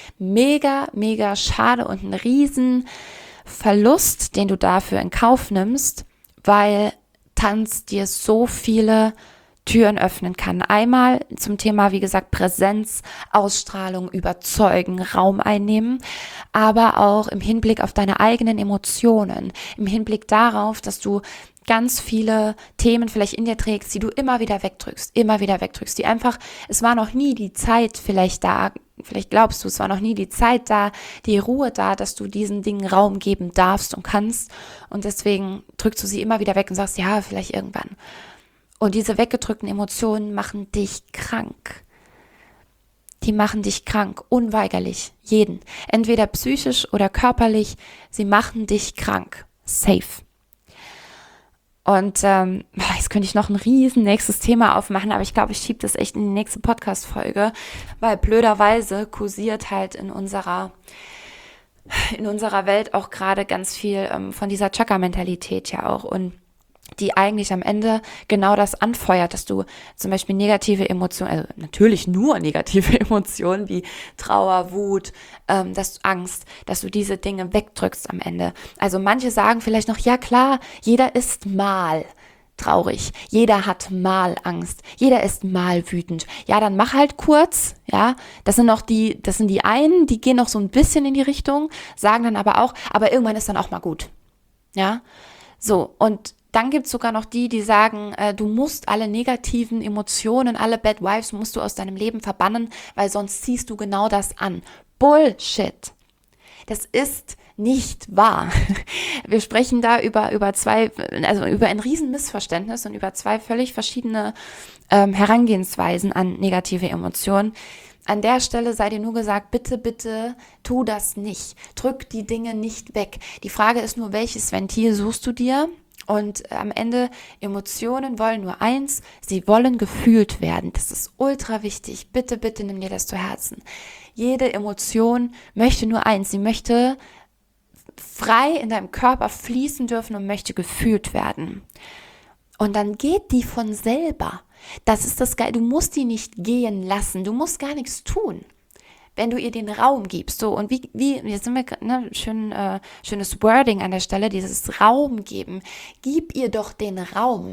Mega, mega schade und ein riesen Verlust, den du dafür in Kauf nimmst, weil Tanz dir so viele Türen öffnen kann. Einmal zum Thema, wie gesagt, Präsenz, Ausstrahlung, überzeugen, Raum einnehmen, aber auch im Hinblick auf deine eigenen Emotionen, im Hinblick darauf, dass du ganz viele Themen vielleicht in dir trägst, die du immer wieder wegdrückst, immer wieder wegdrückst, die einfach, es war noch nie die Zeit vielleicht da, vielleicht glaubst du, es war noch nie die Zeit da, die Ruhe da, dass du diesen Dingen Raum geben darfst und kannst und deswegen drückst du sie immer wieder weg und sagst, ja, vielleicht irgendwann. Und diese weggedrückten Emotionen machen dich krank. Die machen dich krank, unweigerlich, jeden. Entweder psychisch oder körperlich, sie machen dich krank. Safe. Und ähm, jetzt könnte ich noch ein riesen nächstes Thema aufmachen, aber ich glaube, ich schiebe das echt in die nächste Podcast-Folge, weil blöderweise kursiert halt in unserer in unserer Welt auch gerade ganz viel ähm, von dieser Chakra-Mentalität ja auch und die eigentlich am Ende genau das anfeuert, dass du zum Beispiel negative Emotionen, also natürlich nur negative Emotionen wie Trauer, Wut, ähm, dass du Angst, dass du diese Dinge wegdrückst am Ende. Also manche sagen vielleicht noch, ja klar, jeder ist mal traurig, jeder hat mal Angst, jeder ist mal wütend. Ja, dann mach halt kurz, ja, das sind noch die, das sind die einen, die gehen noch so ein bisschen in die Richtung, sagen dann aber auch, aber irgendwann ist dann auch mal gut, ja, so und Dann gibt es sogar noch die, die sagen, äh, du musst alle negativen Emotionen, alle Bad Vibes musst du aus deinem Leben verbannen, weil sonst ziehst du genau das an. Bullshit. Das ist nicht wahr. Wir sprechen da über, über zwei, also über ein riesen Missverständnis und über zwei völlig verschiedene ähm, Herangehensweisen an negative Emotionen. An der Stelle sei dir nur gesagt, bitte, bitte tu das nicht. Drück die Dinge nicht weg. Die Frage ist nur, welches Ventil suchst du dir? Und am Ende, Emotionen wollen nur eins, sie wollen gefühlt werden. Das ist ultra wichtig. Bitte, bitte nimm dir das zu Herzen. Jede Emotion möchte nur eins, sie möchte frei in deinem Körper fließen dürfen und möchte gefühlt werden. Und dann geht die von selber. Das ist das Geile. Du musst die nicht gehen lassen. Du musst gar nichts tun, wenn du ihr den Raum gibst. So, und wie, wie jetzt sind wir, ne, schön, äh, schönes Wording an der Stelle, dieses Raum geben. Gib ihr doch den Raum.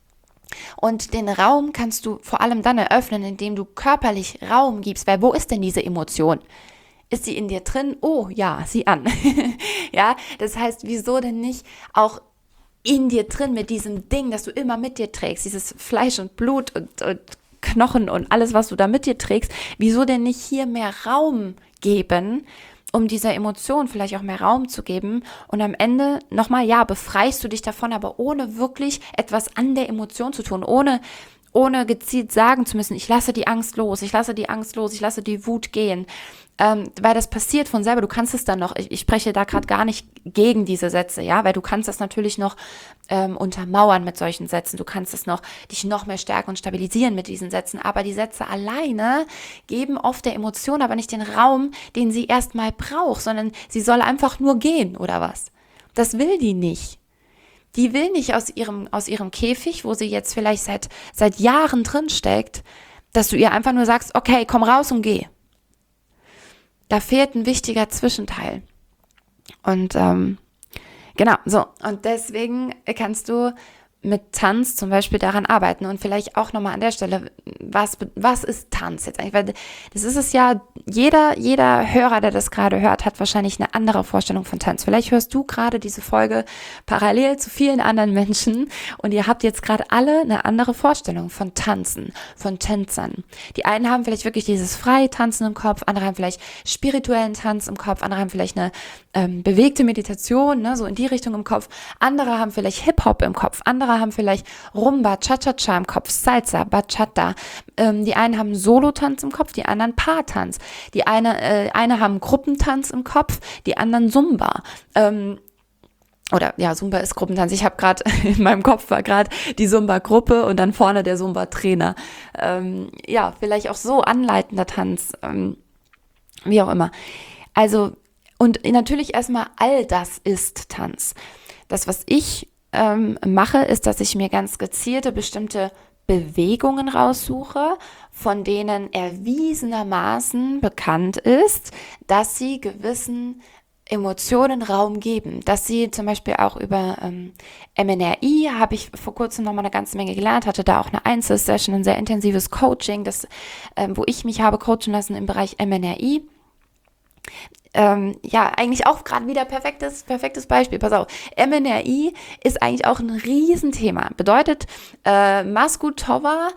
Und den Raum kannst du vor allem dann eröffnen, indem du körperlich Raum gibst. Weil wo ist denn diese Emotion? Ist sie in dir drin? Oh ja, sieh an. Ja, das heißt, wieso denn nicht auch in dir drin mit diesem Ding, das du immer mit dir trägst, dieses Fleisch und Blut und, und Knochen und alles, was du da mit dir trägst, wieso denn nicht hier mehr Raum geben, um dieser Emotion vielleicht auch mehr Raum zu geben und am Ende nochmal, ja, befreist du dich davon, aber ohne wirklich etwas an der Emotion zu tun, ohne ohne gezielt sagen zu müssen, ich lasse die Angst los, ich lasse die Angst los, ich lasse die Wut gehen, ähm, weil das passiert von selber, du kannst es dann noch, ich, ich spreche da gerade gar nicht gegen diese Sätze, ja, weil du kannst das natürlich noch ähm, untermauern mit solchen Sätzen, du kannst es noch, dich noch mehr stärken und stabilisieren mit diesen Sätzen, aber die Sätze alleine geben oft der Emotion aber nicht den Raum, den sie erstmal braucht, sondern sie soll einfach nur gehen, oder was? Das will die nicht. Die will nicht aus ihrem, aus ihrem Käfig, wo sie jetzt vielleicht seit, seit Jahren drin steckt, dass du ihr einfach nur sagst, okay, komm raus und geh. Da fehlt ein wichtiger Zwischenteil. Und ähm, genau, so. Und deswegen kannst du mit Tanz zum Beispiel daran arbeiten und vielleicht auch nochmal an der Stelle, was, was ist Tanz jetzt eigentlich? Weil das ist es ja, jeder, jeder Hörer, der das gerade hört, hat wahrscheinlich eine andere Vorstellung von Tanz. Vielleicht hörst du gerade diese Folge parallel zu vielen anderen Menschen und ihr habt jetzt gerade alle eine andere Vorstellung von Tanzen, von Tänzern. Die einen haben vielleicht wirklich dieses freie Tanzen im Kopf, andere haben vielleicht spirituellen Tanz im Kopf, andere haben vielleicht eine ähm, bewegte Meditation, ne, so in die Richtung im Kopf, andere haben vielleicht Hip-Hop im Kopf, andere haben vielleicht Rumba, Cha-Cha-Cha im Kopf, Salsa, Bachata. Ähm, die einen haben Solo-Tanz im Kopf, die anderen Paartanz. Die eine, äh, eine haben Gruppentanz im Kopf, die anderen Zumba. Ähm, oder ja, Zumba ist Gruppentanz. Ich habe gerade, in meinem Kopf war gerade die Zumba-Gruppe und dann vorne der Zumba-Trainer. Ähm, ja, vielleicht auch so anleitender Tanz, ähm, wie auch immer. Also, und natürlich erstmal all das ist Tanz. Das, was ich ähm, mache, ist, dass ich mir ganz gezielte bestimmte Bewegungen raussuche, von denen erwiesenermaßen bekannt ist, dass sie gewissen Emotionen Raum geben, dass sie zum Beispiel auch über ähm, M N R I, habe ich vor kurzem noch mal eine ganze Menge gelernt, hatte da auch eine Einzelsession, ein sehr intensives Coaching, das, ähm, wo ich mich habe coachen lassen im Bereich M N R I. Ähm, ja, eigentlich auch gerade wieder perfektes, perfektes Beispiel. Pass auf, M N R I ist eigentlich auch ein Riesenthema. Bedeutet äh, Muskultowa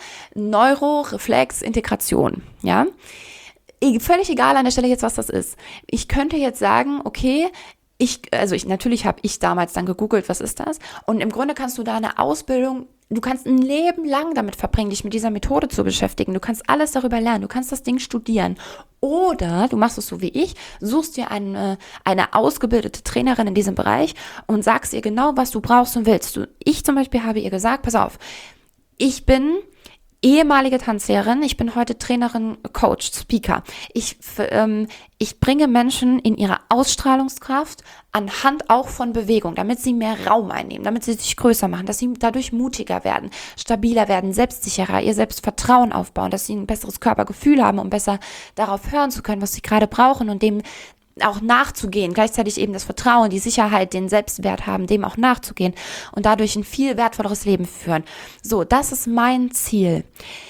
Neuroreflex-Integration. Ja, völlig egal an der Stelle jetzt, was das ist. Ich könnte jetzt sagen, okay, ich, also ich, natürlich habe ich damals dann gegoogelt, was ist das? Und im Grunde kannst du da eine Ausbildung, du kannst ein Leben lang damit verbringen, dich mit dieser Methode zu beschäftigen. Du kannst alles darüber lernen, du kannst das Ding studieren. Oder du machst es so wie ich, suchst dir eine, eine ausgebildete Trainerin in diesem Bereich und sagst ihr genau, was du brauchst und willst. Du, ich zum Beispiel habe ihr gesagt, pass auf, ich bin ehemalige Tanzlehrerin, ich bin heute Trainerin, Coach, Speaker. Ich, ähm, ich bringe Menschen in ihre Ausstrahlungskraft anhand auch von Bewegung, damit sie mehr Raum einnehmen, damit sie sich größer machen, dass sie dadurch mutiger werden, stabiler werden, selbstsicherer, ihr Selbstvertrauen aufbauen, dass sie ein besseres Körpergefühl haben, um besser darauf hören zu können, was sie gerade brauchen und dem auch nachzugehen, gleichzeitig eben das Vertrauen, die Sicherheit, den Selbstwert haben, dem auch nachzugehen und dadurch ein viel wertvolleres Leben führen. So, das ist mein Ziel.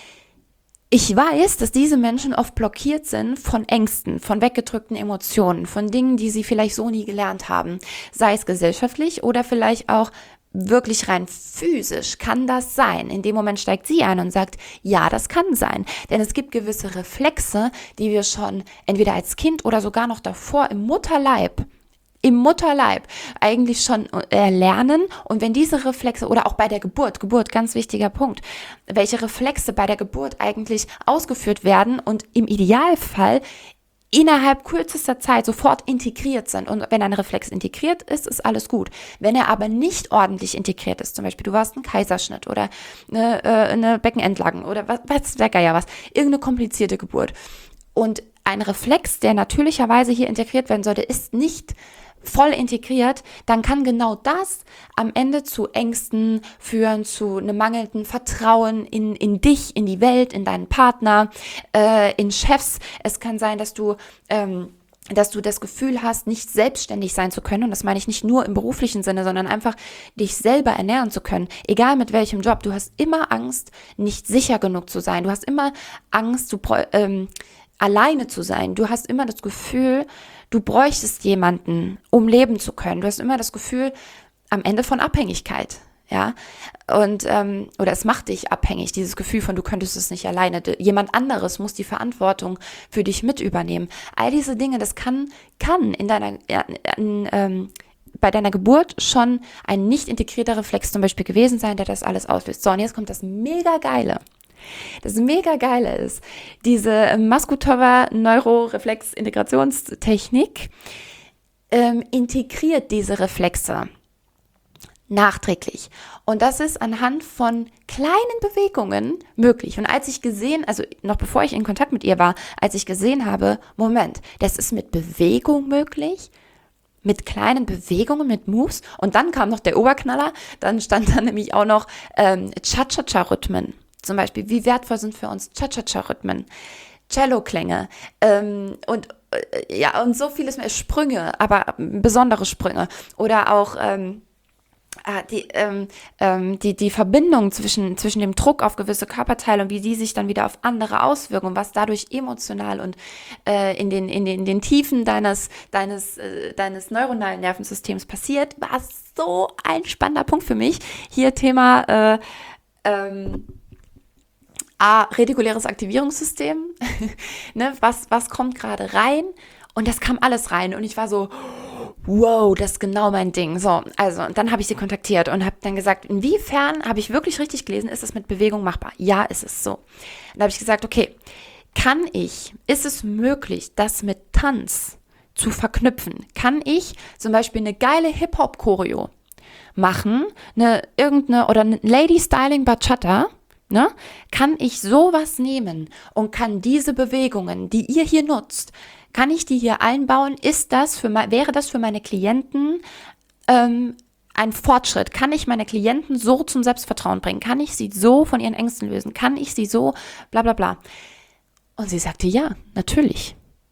Ich weiß, dass diese Menschen oft blockiert sind von Ängsten, von weggedrückten Emotionen, von Dingen, die sie vielleicht so nie gelernt haben, sei es gesellschaftlich oder vielleicht auch wirklich rein physisch kann das sein. In dem Moment steigt sie ein und sagt, ja, das kann sein. Denn es gibt gewisse Reflexe, die wir schon entweder als Kind oder sogar noch davor im Mutterleib im Mutterleib eigentlich schon erlernen. Und wenn diese Reflexe, oder auch bei der Geburt, Geburt, ganz wichtiger Punkt, welche Reflexe bei der Geburt eigentlich ausgeführt werden und im Idealfall innerhalb kürzester Zeit sofort integriert sind. Und wenn ein Reflex integriert ist, ist alles gut. Wenn er aber nicht ordentlich integriert ist, zum Beispiel du hast einen Kaiserschnitt oder eine, äh, eine Beckenentlagen oder was, was der Geier was, irgendeine komplizierte Geburt. Und ein Reflex, der natürlicherweise hier integriert werden sollte, ist nicht voll integriert, dann kann genau das am Ende zu Ängsten führen, zu einem mangelnden Vertrauen in, in dich, in die Welt, in deinen Partner, äh, in Chefs. Es kann sein, dass du ähm, dass du das Gefühl hast, nicht selbstständig sein zu können. Und das meine ich nicht nur im beruflichen Sinne, sondern einfach dich selber ernähren zu können. Egal mit welchem Job. Du hast immer Angst, nicht sicher genug zu sein. Du hast immer Angst, du, ähm, alleine zu sein. Du hast immer das Gefühl, du bräuchtest jemanden, um leben zu können. Du hast immer das Gefühl, am Ende von Abhängigkeit, ja, und ähm, oder es macht dich abhängig, dieses Gefühl von, du könntest es nicht alleine. Jemand anderes muss die Verantwortung für dich mit übernehmen. All diese Dinge, das kann kann in deiner in, ähm, bei deiner Geburt schon ein nicht integrierter Reflex zum Beispiel gewesen sein, der das alles auslöst. So, und jetzt kommt das mega Geile. Das mega Geile ist, diese Maskutowa-Neuroreflex-Integrationstechnik ähm, integriert diese Reflexe nachträglich. Und das ist anhand von kleinen Bewegungen möglich. Und als ich gesehen, also noch bevor ich in Kontakt mit ihr war, als ich gesehen habe, Moment, das ist mit Bewegung möglich, mit kleinen Bewegungen, mit Moves. Und dann kam noch der Oberknaller, dann stand da nämlich auch noch ähm, Cha-Cha-Cha-Rhythmen. Zum Beispiel, wie wertvoll sind für uns Cha-Cha-Cha-Rhythmen, Cello-Klänge ähm, und äh, ja und so vieles mehr, Sprünge, aber besondere Sprünge oder auch ähm, die, ähm, ähm, die, die Verbindung zwischen, zwischen dem Druck auf gewisse Körperteile und wie die sich dann wieder auf andere auswirken, was dadurch emotional und äh, in, den, in, den, in den Tiefen deines, deines, äh, deines neuronalen Nervensystems passiert, war so ein spannender Punkt für mich. Hier Thema äh, ähm, A, retikuläres Aktivierungssystem, ne, was, was kommt gerade rein? Und das kam alles rein und ich war so, wow, das ist genau mein Ding. So, also, und dann habe ich sie kontaktiert und habe dann gesagt, inwiefern, habe ich wirklich richtig gelesen, ist es mit Bewegung machbar? Ja, ist es so. Dann habe ich gesagt, okay, kann ich, ist es möglich, das mit Tanz zu verknüpfen? Kann ich zum Beispiel eine geile Hip-Hop-Choreo machen, eine irgendeine, oder eine Lady-Styling-Bachata, ne? Kann ich sowas nehmen und kann diese Bewegungen, die ihr hier nutzt, kann ich die hier einbauen? Ist das für wäre das für meine Klienten ähm, ein Fortschritt? Kann ich meine Klienten so zum Selbstvertrauen bringen? Kann ich sie so von ihren Ängsten lösen? Kann ich sie so bla bla bla? Und sie sagte, ja, natürlich.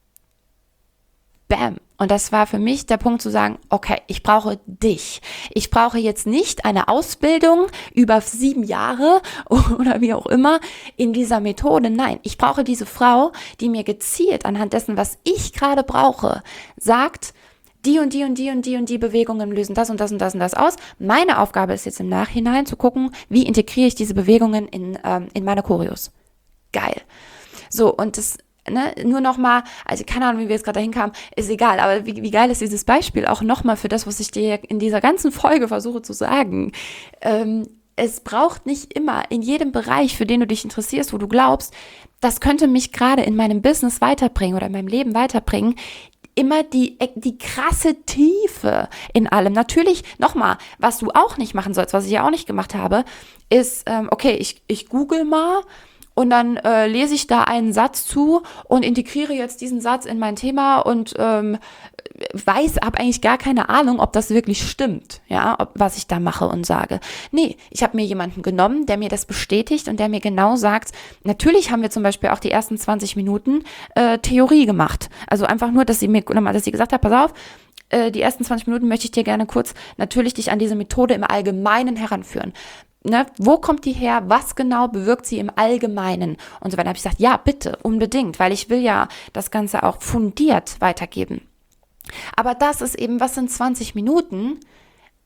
Bam. Und das war für mich der Punkt zu sagen, okay, ich brauche dich. Ich brauche jetzt nicht eine Ausbildung über sieben Jahre oder wie auch immer in dieser Methode. Nein, ich brauche diese Frau, die mir gezielt anhand dessen, was ich gerade brauche, sagt, die und die und die und die und die Bewegungen lösen das und das und das und das aus. Meine Aufgabe ist jetzt im Nachhinein zu gucken, wie integriere ich diese Bewegungen in, ähm, in meine Choreos. Geil. So, und das Ne, nur nochmal, also keine Ahnung, wie wir jetzt gerade dahin kamen, ist egal, aber wie, wie geil ist dieses Beispiel auch nochmal für das, was ich dir in dieser ganzen Folge versuche zu sagen. Ähm, es braucht nicht immer in jedem Bereich, für den du dich interessierst, wo du glaubst, das könnte mich gerade in meinem Business weiterbringen oder in meinem Leben weiterbringen, immer die, die krasse Tiefe in allem. Natürlich, nochmal, was du auch nicht machen sollst, was ich ja auch nicht gemacht habe, ist, ähm, okay, ich, ich google mal, und dann äh, lese ich da einen Satz zu und integriere jetzt diesen Satz in mein Thema und ähm, weiß, habe eigentlich gar keine Ahnung, ob das wirklich stimmt, ja, ob, was ich da mache und sage. Nee, ich habe mir jemanden genommen, der mir das bestätigt und der mir genau sagt, natürlich haben wir zum Beispiel auch die ersten zwanzig Minuten äh, Theorie gemacht. Also einfach nur, dass sie mir nochmal, dass sie gesagt hat, pass auf, äh, die ersten zwanzig Minuten möchte ich dir gerne kurz natürlich dich an diese Methode im Allgemeinen heranführen. Ne, wo kommt die her? Was genau bewirkt sie im Allgemeinen? Und so weiter. Da habe ich gesagt, ja, bitte, unbedingt, weil ich will ja das Ganze auch fundiert weitergeben. Aber das ist eben, was sind zwanzig Minuten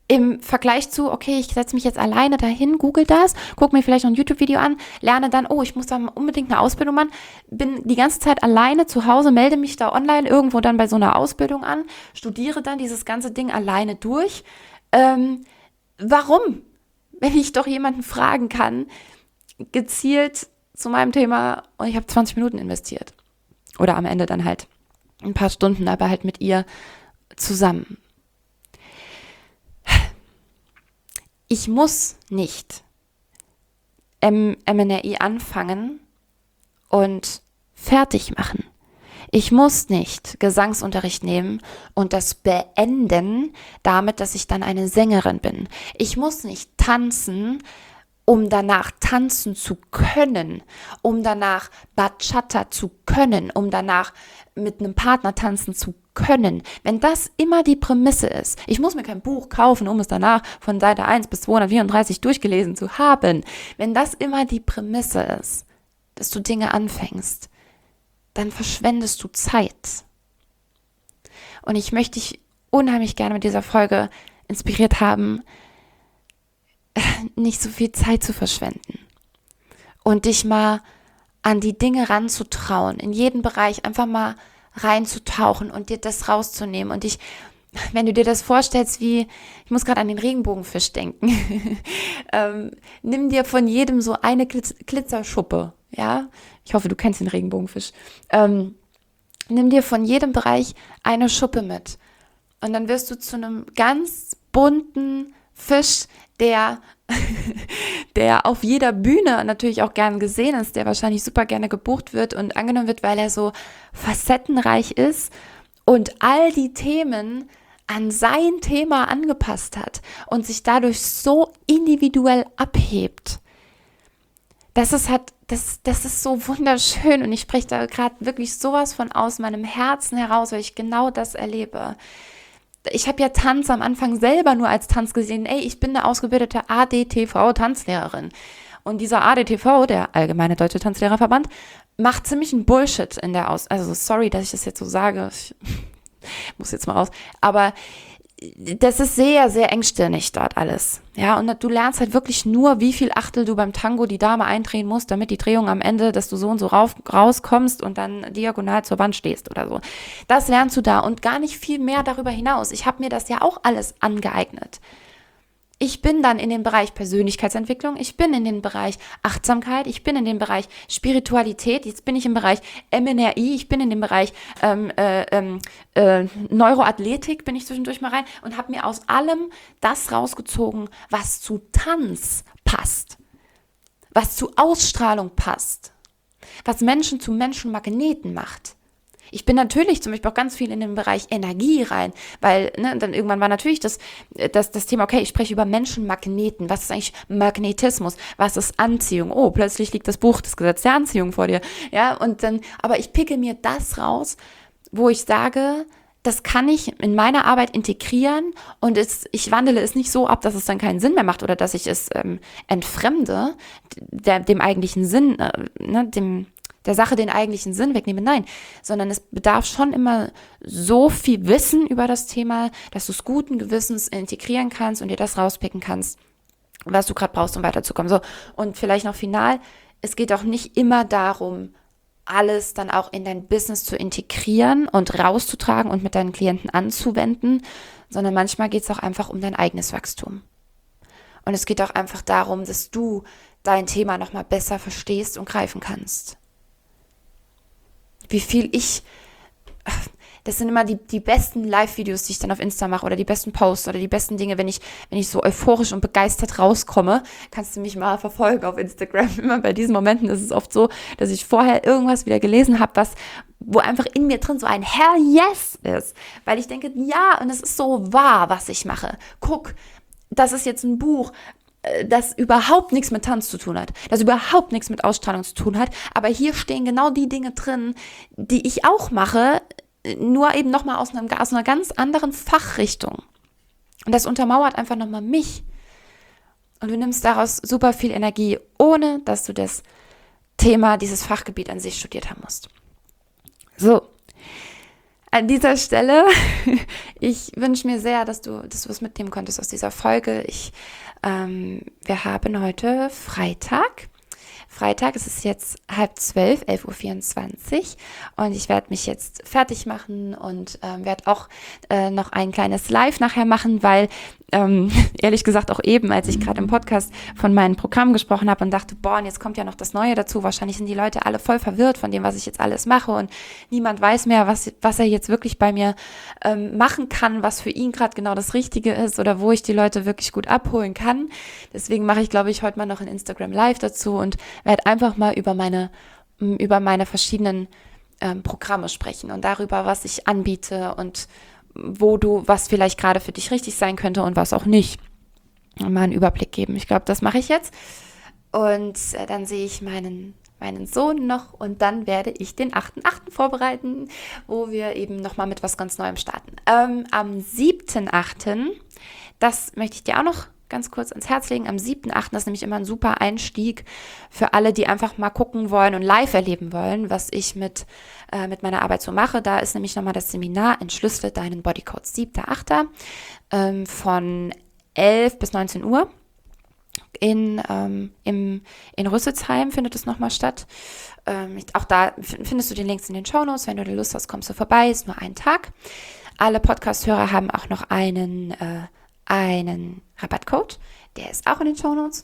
Im Vergleich zu, okay, ich setze mich jetzt alleine dahin, google das, gucke mir vielleicht noch ein YouTube-Video an, lerne dann, oh, ich muss dann unbedingt eine Ausbildung machen, bin die ganze Zeit alleine zu Hause, melde mich da online irgendwo dann bei so einer Ausbildung an, studiere dann dieses ganze Ding alleine durch. Ähm, warum? Wenn ich doch jemanden fragen kann, gezielt zu meinem Thema, und ich habe zwanzig Minuten investiert. Oder am Ende dann halt ein paar Stunden, aber halt mit ihr zusammen. Ich muss nicht M N R I anfangen und fertig machen. Ich muss nicht Gesangsunterricht nehmen und das beenden damit, dass ich dann eine Sängerin bin. Ich muss nicht tanzen, um danach tanzen zu können, um danach Bachata zu können, um danach mit einem Partner tanzen zu können. Wenn das immer die Prämisse ist, ich muss mir kein Buch kaufen, um es danach von Seite eins bis zweihundertvierunddreißig durchgelesen zu haben. Wenn das immer die Prämisse ist, dass du Dinge anfängst, dann verschwendest du Zeit. Und ich möchte dich unheimlich gerne mit dieser Folge inspiriert haben, nicht so viel Zeit zu verschwenden und dich mal an die Dinge ranzutrauen, in jeden Bereich einfach mal reinzutauchen und dir das rauszunehmen und dich, wenn du dir das vorstellst, wie, ich muss gerade an den Regenbogenfisch denken, ähm, nimm dir von jedem so eine Glitz- Glitzerschuppe, ja, ich hoffe, du kennst den Regenbogenfisch, ähm, nimm dir von jedem Bereich eine Schuppe mit und dann wirst du zu einem ganz bunten Fisch, der, der auf jeder Bühne natürlich auch gern gesehen ist, der wahrscheinlich super gerne gebucht wird und angenommen wird, weil er so facettenreich ist und all die Themen an sein Thema angepasst hat und sich dadurch so individuell abhebt. Das ist halt, das, das ist so wunderschön und ich spreche da gerade wirklich sowas von aus meinem Herzen heraus, weil ich genau das erlebe. Ich habe ja Tanz am Anfang selber nur als Tanz gesehen. Ey, ich bin eine ausgebildete A D T V-Tanzlehrerin. Und dieser A D T V, der Allgemeine Deutsche Tanzlehrerverband, macht ziemlich einen Bullshit in der Aus... Also sorry, dass ich das jetzt so sage. Ich muss jetzt mal raus. Aber das ist sehr, sehr engstirnig dort alles. Ja, und du lernst halt wirklich nur, wie viel Achtel du beim Tango die Dame eindrehen musst, damit die Drehung am Ende, dass du so und so rauf, rauskommst und dann diagonal zur Wand stehst oder so. Das lernst du da und gar nicht viel mehr darüber hinaus. Ich habe mir das ja auch alles angeeignet. Ich bin dann in den Bereich Persönlichkeitsentwicklung, ich bin in den Bereich Achtsamkeit, ich bin in den Bereich Spiritualität, jetzt bin ich im Bereich M N R I, ich bin in dem Bereich ähm, äh, äh, Neuroathletik, bin ich zwischendurch mal rein und habe mir aus allem das rausgezogen, was zu Tanz passt, was zu Ausstrahlung passt, was Menschen zu Menschenmagneten macht. Ich bin natürlich zum Beispiel auch ganz viel in den Bereich Energie rein, weil ne, dann irgendwann war natürlich das, das, das Thema, okay, ich spreche über Menschenmagneten. Was ist eigentlich Magnetismus? Was ist Anziehung? Oh, plötzlich liegt das Buch, das Gesetz der Anziehung vor dir. Ja, und dann, aber ich picke mir das raus, wo ich sage, das kann ich in meiner Arbeit integrieren und es, ich wandele es nicht so ab, dass es dann keinen Sinn mehr macht oder dass ich es ähm, entfremde, der, dem eigentlichen Sinn, äh, ne, dem der Sache den eigentlichen Sinn wegnehme, nein, sondern es bedarf schon immer so viel Wissen über das Thema, dass du es guten Gewissens integrieren kannst und dir das rauspicken kannst, was du gerade brauchst, um weiterzukommen. So, und vielleicht noch final, es geht auch nicht immer darum, alles dann auch in dein Business zu integrieren und rauszutragen und mit deinen Klienten anzuwenden, sondern manchmal geht es auch einfach um dein eigenes Wachstum. Und es geht auch einfach darum, dass du dein Thema nochmal besser verstehst und greifen kannst. Wie viel ich, das sind immer die, die besten Live-Videos, die ich dann auf Insta mache oder die besten Posts oder die besten Dinge, wenn ich, wenn ich so euphorisch und begeistert rauskomme, kannst du mich mal verfolgen auf Instagram. Immer bei diesen Momenten ist es oft so, dass ich vorher irgendwas wieder gelesen habe, was, wo einfach in mir drin so ein Hell yes ist, weil ich denke, ja, und es ist so wahr, was ich mache. Guck, das ist jetzt ein Buch, das überhaupt nichts mit Tanz zu tun hat, das überhaupt nichts mit Ausstrahlung zu tun hat, aber hier stehen genau die Dinge drin, die ich auch mache, nur eben nochmal aus, aus einer ganz anderen Fachrichtung. Und das untermauert einfach nochmal mich. Und du nimmst daraus super viel Energie, ohne dass du das Thema, dieses Fachgebiet an sich studiert haben musst. So, an dieser Stelle, ich wünsche mir sehr, dass du, dass du was mitnehmen konntest aus dieser Folge. Ich, ähm, wir haben heute Freitag. Freitag, es ist jetzt halb zwölf, elf Uhr vierundzwanzig und ich werde mich jetzt fertig machen und ähm, werde auch äh, noch ein kleines Live nachher machen, weil ähm, ehrlich gesagt auch eben, als ich gerade im Podcast von meinem Programm gesprochen habe und dachte, boah, und jetzt kommt ja noch das Neue dazu, wahrscheinlich sind die Leute alle voll verwirrt von dem, was ich jetzt alles mache und niemand weiß mehr, was, was er jetzt wirklich bei mir ähm, machen kann, was für ihn gerade genau das Richtige ist oder wo ich die Leute wirklich gut abholen kann. Deswegen mache ich, glaube ich, heute mal noch ein Instagram Live dazu und werde einfach mal über meine, über meine verschiedenen ähm, Programme sprechen und darüber, was ich anbiete und wo du, was vielleicht gerade für dich richtig sein könnte und was auch nicht. Und mal einen Überblick geben. Ich glaube, das mache ich jetzt. Und äh, dann sehe ich meinen, meinen Sohn noch und dann werde ich den achten achten vorbereiten, wo wir eben nochmal mit was ganz Neuem starten. Ähm, am siebten achten, das möchte ich dir auch noch ganz kurz ans Herz legen. Am siebten achten ist nämlich immer ein super Einstieg für alle, die einfach mal gucken wollen und live erleben wollen, was ich mit, äh, mit meiner Arbeit so mache. Da ist nämlich nochmal das Seminar Entschlüssele deinen Bodycode. siebter achter ähm, von elf bis neunzehn Uhr. In, ähm, im, in Rüsselsheim findet es nochmal statt. Ähm, ich, auch da findest du den Links in den Shownotes. Wenn du die Lust hast, kommst du vorbei. Ist nur ein Tag. Alle Podcast-Hörer haben auch noch einen äh, einen Rabattcode, der ist auch in den Shownotes.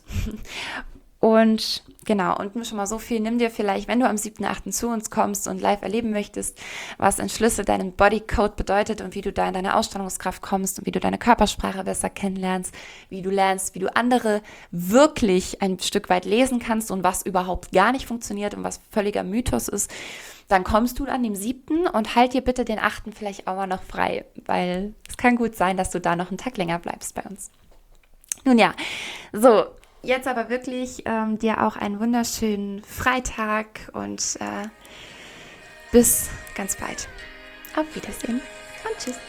Und genau, und nur schon mal so viel, nimm dir vielleicht, wenn du am siebten achten zu uns kommst und live erleben möchtest, was Entschlüssel deinen Bodycode bedeutet und wie du da in deine Ausstrahlungskraft kommst und wie du deine Körpersprache besser kennenlernst, wie du lernst, wie du andere wirklich ein Stück weit lesen kannst und was überhaupt gar nicht funktioniert und was völliger Mythos ist, dann kommst du an dem siebten und halt dir bitte den achten vielleicht auch mal noch frei, weil es kann gut sein, dass du da noch einen Tag länger bleibst bei uns. Nun ja, so, jetzt aber wirklich ähm, dir auch einen wunderschönen Freitag und äh, bis ganz bald. Auf Wiedersehen und tschüss.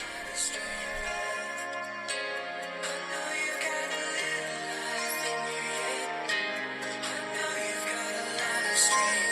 Straight